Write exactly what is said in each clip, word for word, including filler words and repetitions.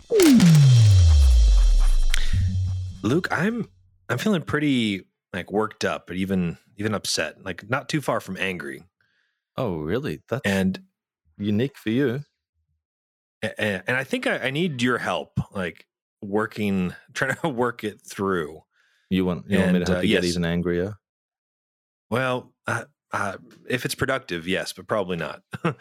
Luke, I'm I'm feeling pretty like worked up, but even even upset. Like not too far from angry. Oh, really? That's And unique for you. and, and I think I, I need your help, like working, trying to work it through. You want you want me to And help uh, you get yes, even angrier? well, uh, uh, if it's productive, yes, but probably not.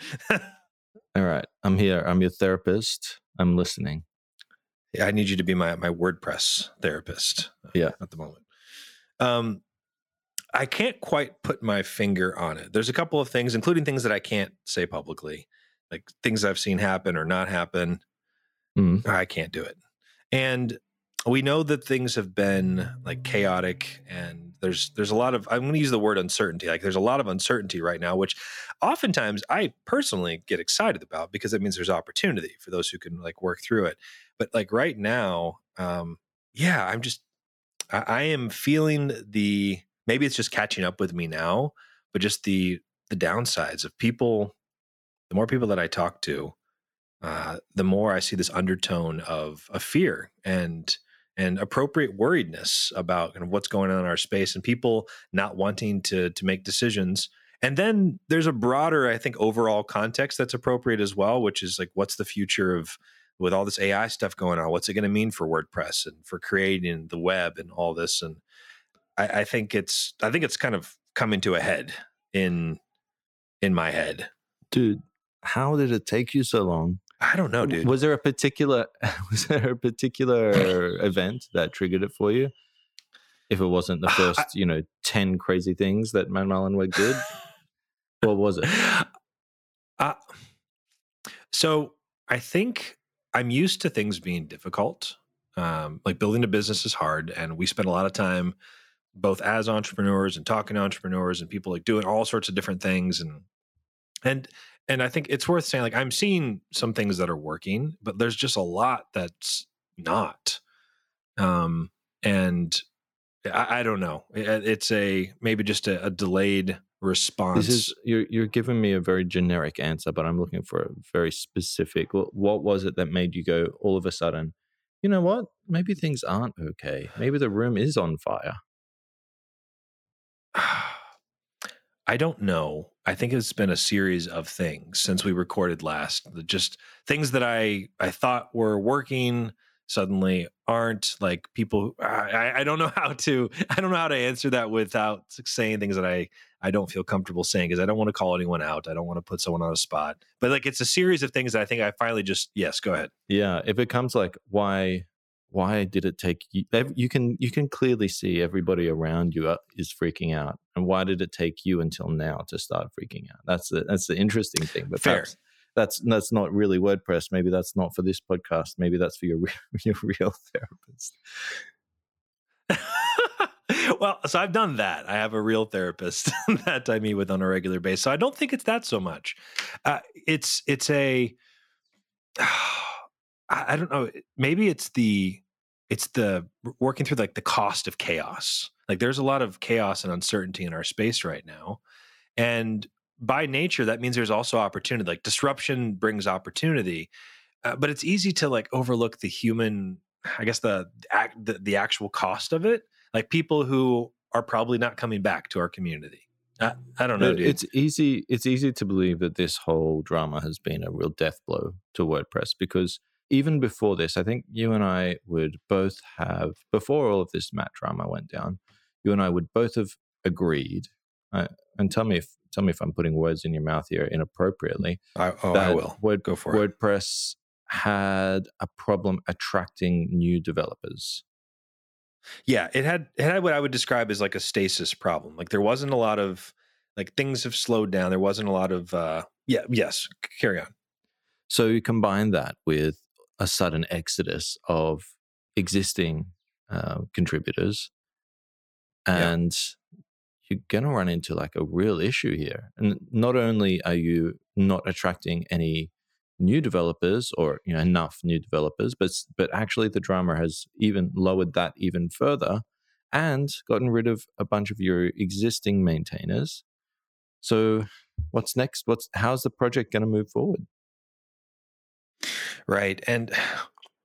All right, I'm here. I'm your therapist. I'm listening. I need you to be my my WordPress therapist. uh, Yeah. at the moment. Um, I can't quite put my finger on it. There's a couple of things, including things that I can't say publicly, like things I've seen happen or not happen. Mm. I can't do it. And we know that things have been like chaotic, and there's there's a lot of, I'm going to use the word uncertainty. Like there's a lot of uncertainty right now, which oftentimes I personally get excited about because it means there's opportunity for those who can like work through it. But like right now, um, yeah, I'm just I, I am feeling the, maybe it's just catching up with me now, but just the the downsides of people. The more people that I talk to, uh, the more I see this undertone of a fear and and appropriate worriedness about kind of what's going on in our space and people not wanting to to make decisions. And then there's a broader, I think, overall context that's appropriate as well, which is like, what's the future of with all this A I stuff going on? What's it going to mean for WordPress and for creating the web and all this? And I, I think it's I think it's kind of coming to a head in in my head. Dude, how did it take you so long? I don't know, dude. Was there a particular was there a particular event that triggered it for you? If it wasn't the first, I, you know, ten crazy things that Matt Mullenweg did, what was it? Uh, so I think I'm used to things being difficult. Um, like building a business is hard, and we spend a lot of time both as entrepreneurs and talking to entrepreneurs and people like doing all sorts of different things. And and and I think it's worth saying, like, I'm seeing some things that are working, but there's just a lot that's not. Um, and I, I don't know. It, it's a maybe just a, a delayed response. This is you're you're giving me a very generic answer, but I'm looking for a very specific. What, what was it that made you go all of a sudden, you know what? Maybe things aren't okay. Maybe the room is on fire. I don't know. I think it's been a series of things since we recorded last. Just things that I I thought were working suddenly aren't. Like people, I, I don't know how to. I don't know how to answer that without saying things that I I don't feel comfortable saying, because I don't want to call anyone out. I don't want to put someone on a spot. But like it's a series of things that I think I finally just yes. Go ahead. Yeah, if it comes like why why did it take you? You can you can clearly see everybody around you is freaking out, and why did it take you until now to start freaking out? That's the that's the interesting thing. But Fair. That's, that's that's not really WordPress. Maybe that's not for this podcast. Maybe that's for your your real therapist. Well, so I've done that. I have a real therapist that I meet with on a regular basis. So I don't think it's that so much. Uh, it's it's a I, I don't know. Maybe it's the it's the working through like the cost of chaos. Like there's a lot of chaos and uncertainty in our space right now, and by nature that means there's also opportunity. Like disruption brings opportunity, uh, but it's easy to like overlook the human. I guess the, the the actual cost of it. Like people who are probably not coming back to our community. I, I don't know, dude. It's easy. It's easy to believe that this whole drama has been a real death blow to WordPress, because even before this, I think you and I would both have, before all of this Matt drama went down, you and I would both have agreed. Uh, and tell me if tell me if I'm putting words in your mouth here inappropriately. I, oh, I will. Word, Go for WordPress it. WordPress had a problem attracting new developers. Yeah, it had it had what I would describe as like a stasis problem. Like there wasn't a lot of like things have slowed down. There wasn't a lot of uh yeah, yes, carry on. So you combine that with a sudden exodus of existing uh, contributors, and yeah. you're going to run into like a real issue here. And not only are you not attracting any new developers or you know enough new developers, but but actually the drama has even lowered that even further and gotten rid of a bunch of your existing maintainers. So what's next? What's how's the project going to move forward? Right. And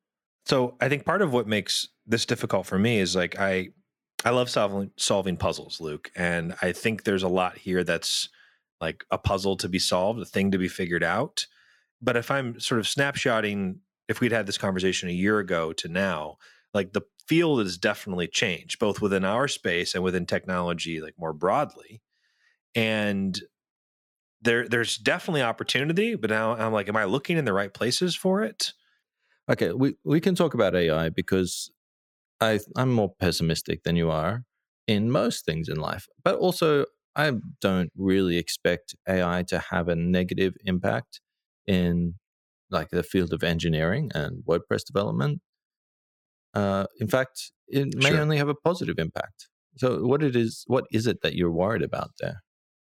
So I think part of what makes this difficult for me is like I I love solving solving puzzles, Luke, and I think there's a lot here that's like a puzzle to be solved, a thing to be figured out. But if I'm sort of snapshotting, if we'd had this conversation a year ago to now, like the field has definitely changed, both within our space and within technology, like more broadly. And there, there's definitely opportunity, but now I'm like, am I looking in the right places for it? Okay, we, we can talk about A I because I, I'm more pessimistic than you are in most things in life. But also, I don't really expect A I to have a negative impact in like the field of engineering and WordPress development. Uh, in fact, it may Sure. only have a positive impact. So, what it is, what is it that you're worried about there?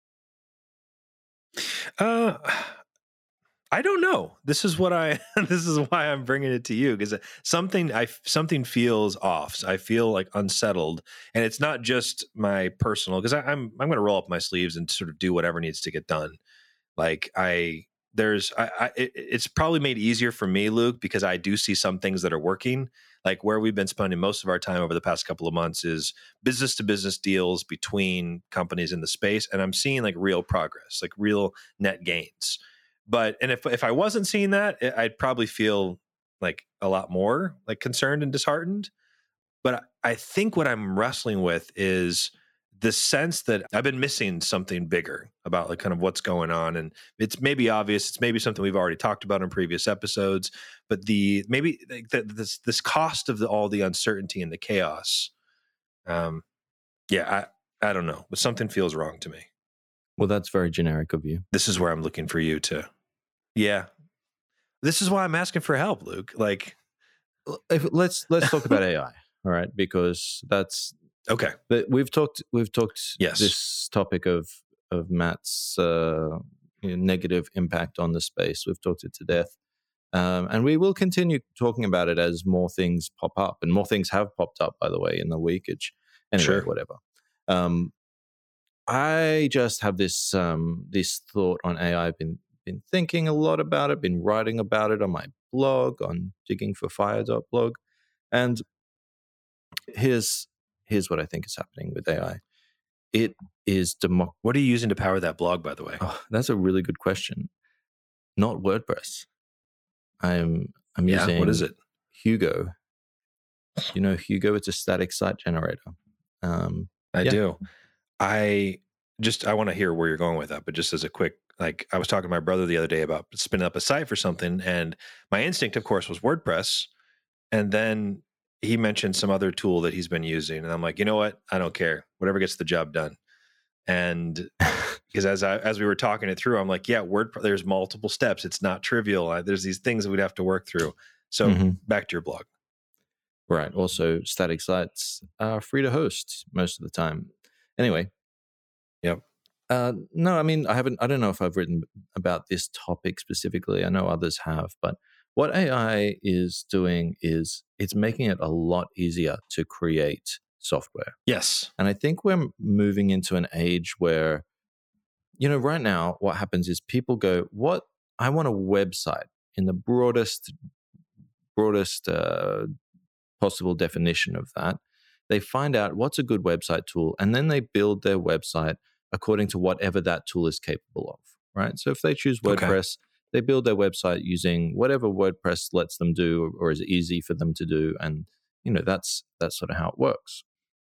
Uh, I don't know. This is what I. This is why I'm bringing it to you because something I something feels off. So I feel like unsettled, and it's not just my personal. Because I'm I'm going to roll up my sleeves and sort of do whatever needs to get done. Like I there's I, I it, it's probably made easier for me, Luke, because I do see some things that are working. Like where we've been spending most of our time over the past couple of months is business to business deals between companies in the space, and I'm seeing like real progress, like real net gains. But and if if I wasn't seeing that, I'd probably feel like a lot more like concerned and disheartened. But I think what I'm wrestling with is the sense that I've been missing something bigger about like kind of what's going on. And it's maybe obvious, it's maybe something we've already talked about in previous episodes, but the maybe like the, this this cost of the, all the uncertainty and the chaos. Um, yeah, I I don't know, but something feels wrong to me. Well, that's very generic of you. This is where I'm looking for you to. Yeah, this is why I'm asking for help, Luke. Like, If, let's let's talk about A I, all right? Because that's okay. But we've talked we've talked Yes. this topic of of Matt's uh, you know, negative impact on the space. We've talked it to death, um, and we will continue talking about it as more things pop up, and more things have popped up, by the way, in the weekage. Anyway, Sure. whatever. Um, I just have this um, this thought on A I. I've been been thinking a lot about it, been writing about it on my blog, on digging for fire dot blog, and here's here's what I think is happening with A I. It is democ. What are you using to power that blog, by the way? Oh, that's a really good question. Not WordPress. I'm I'm Yeah, using what is it? Hugo. You know Hugo? It's a static site generator. Um, I yeah. do. I just I want to hear where you're going with that, but just as a quick, like I was talking to my brother the other day about spinning up a site for something, and my instinct, of course, was WordPress, and then he mentioned some other tool that he's been using, and I'm like, you know what? I don't care. Whatever gets the job done. And because as I as we were talking it through, I'm like, yeah, Word. There's multiple steps. It's not trivial. I, there's these things that we'd have to work through. So Mhm. back to your blog. Right. Also, static sites are free to host most of the time. Anyway. Yep. Uh, no, I mean, I haven't. I don't know if I've written about this topic specifically. I know others have, but what A I is doing is it's making it a lot easier to create software. Yes. And I think we're moving into an age where, you know, right now, what happens is people go, "What? I want a website in the broadest, broadest uh, possible definition of that." They find out what's a good website tool, and then they build their website according to whatever that tool is capable of, right? So if they choose WordPress, okay. they build their website using whatever WordPress lets them do or is easy for them to do, and you know that's that's sort of how it works.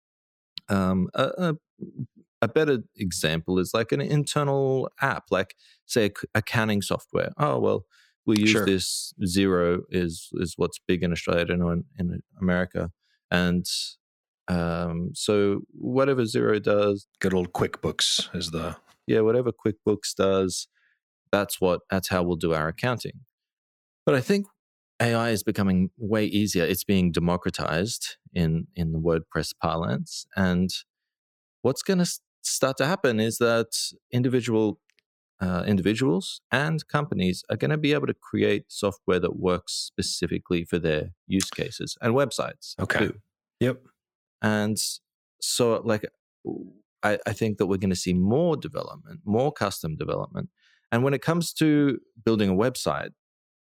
Um, a, a, a better example is like an internal app, like say accounting software. Oh well, we use Sure. this. Xero is is what's big in Australia, I don't know in, in America, and um, so whatever Xero does, good old QuickBooks is the yeah, whatever QuickBooks does, that's what that's how we'll do our accounting. But I think A I is becoming way easier. It's being democratized in in the WordPress parlance, and what's going to start to happen is that individual uh, individuals and companies are going to be able to create software that works specifically for their use cases and websites. Okay. Too. Yep. And so, like, I, I think that we're going to see more development, more custom development. And when it comes to building a website,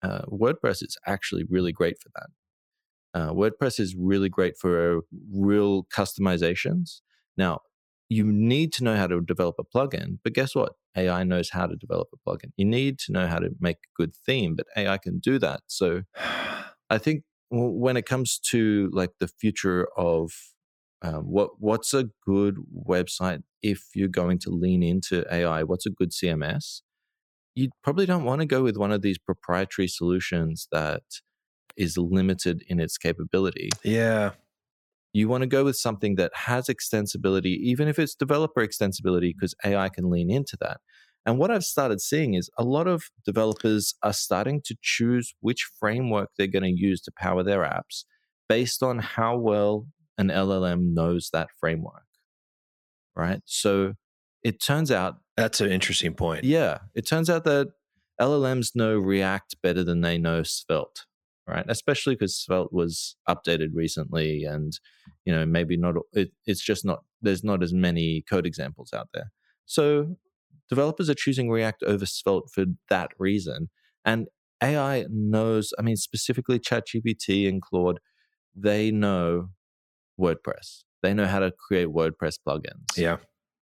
uh, WordPress is actually really great for that. Uh, WordPress is really great for real customizations. Now, you need to know how to develop a plugin, but guess what? A I knows how to develop a plugin. You need to know how to make a good theme, but A I can do that. So I think when it comes to like the future of uh, what what's a good website if you're going to lean into A I, what's a good C M S? You probably don't want to go with one of these proprietary solutions that is limited in its capability. Yeah. You want to go with something that has extensibility, even if it's developer extensibility, because A I can lean into that. And what I've started seeing is a lot of developers are starting to choose which framework they're going to use to power their apps based on how well an L L M knows that framework, right? So it turns out... That's an interesting point. Yeah. It turns out that L L Ms know React better than they know Svelte, right? Especially because Svelte was updated recently and, you know, maybe not... It, it's just not... There's not as many code examples out there. So developers are choosing React over Svelte for that reason. And A I knows, I mean, specifically ChatGPT and Claude, they know WordPress. They know how to create WordPress plugins. Yeah.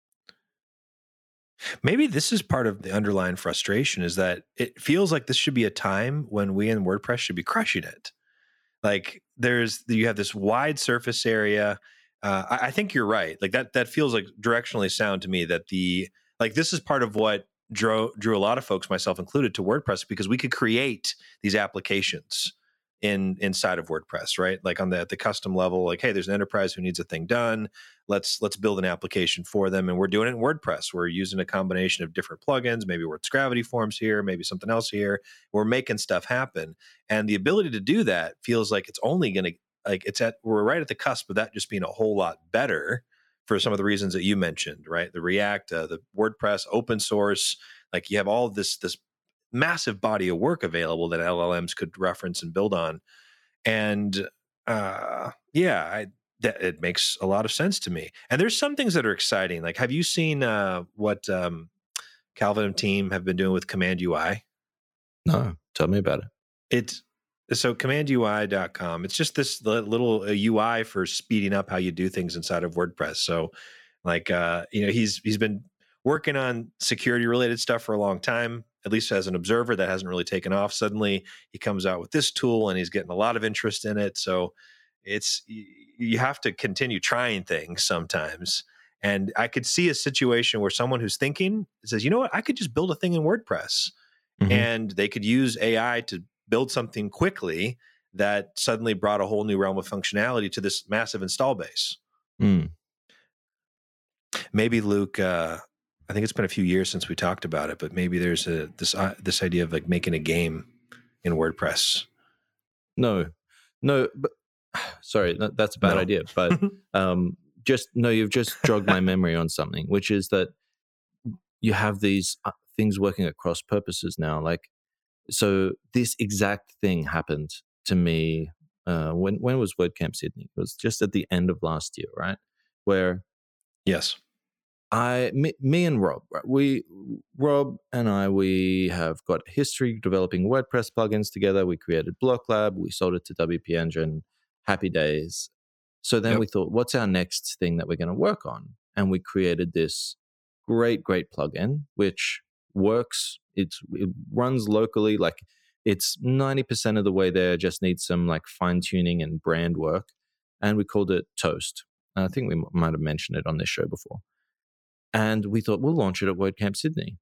Maybe this is part of the underlying frustration, is that it feels like this should be a time when we in WordPress should be crushing it. Like there's, you have this wide surface area. Uh, I, I think you're right. Like that, that feels like directionally sound to me, that the, like this is part of what drew, drew a lot of folks, myself included, to WordPress, because we could create these applications in inside of WordPress, right? Like on the, at the custom level, like, hey, there's an enterprise who needs a thing done. Let's, let's build an application for them. And we're doing it in WordPress. We're using a combination of different plugins. Maybe Words Gravity Forms here, maybe something else here. We're making stuff happen. And the ability to do that feels like it's only going to, like it's at, we're right at the cusp of that just being a whole lot better for some of the reasons that you mentioned, right? The React, uh, the WordPress, open source, like you have all of this, this massive body of work available that L L Ms could reference and build on. And uh, yeah, I, that, it makes a lot of sense to me. And there's some things that are exciting. Like, have you seen uh, what um, Calvin and team have been doing with Command U I? No, tell me about it. It's so command U I dot com. It's just this little uh, U I for speeding up how you do things inside of WordPress. So like, uh, you know, he's, he's been working on security related stuff for a long time, at least as an observer. That hasn't really taken off. Suddenly he comes out with this tool and he's getting a lot of interest in it. So it's, you have to continue trying things sometimes. And I could see a situation where someone who's thinking says, you know what, I could just build a thing in WordPress, mm-hmm. and they could use A I to build something quickly that suddenly brought a whole new realm of functionality to this massive install base. Mm. Maybe Luke, uh, I think it's been a few years since we talked about it, but maybe there's a this uh, this idea of like making a game in WordPress. No, no, but sorry, that, that's a bad no. idea. But um, just no, you've just jogged my memory on something, which is that you have these uh, things working at cross purposes now. Like, so this exact thing happened to me uh, when when was WordCamp Sydney? It was just at the end of last year, right? Where yes. I, me, me and Rob, we, Rob and I, we have got history developing WordPress plugins together. We created BlockLab. We sold it to W P Engine. Happy days. So then yep. we thought, what's our next thing that we're going to work on? And we created this great, great plugin, which works. It's, it runs locally. Like it's ninety percent of the way there, just needs some like fine tuning and brand work. And we called it Toast. And I think we m- might have mentioned it on this show before. And we thought, we'll launch it at WordCamp Sydney.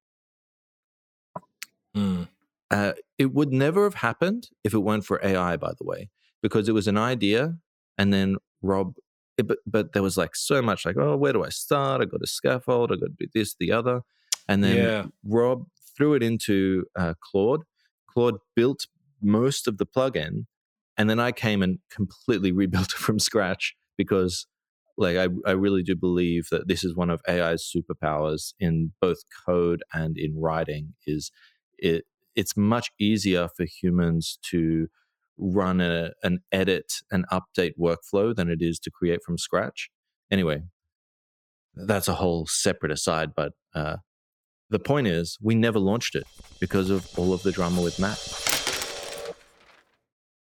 Mm. Uh, it would never have happened if it weren't for A I, by the way, because it was an idea. And then Rob, it, but, but there was like so much like, oh, where do I start? I got a scaffold. I got to do this, the other. And then yeah. Rob threw it into uh, Claude. Claude built most of the plugin. And then I came and completely rebuilt it from scratch because Like I, I really do believe that this is one of A I's superpowers in both code and in writing. Is it? It's much easier for humans to run a, an edit and update workflow than it is to create from scratch. Anyway, that's a whole separate aside. But uh, the point is, we never launched it because of all of the drama with Matt.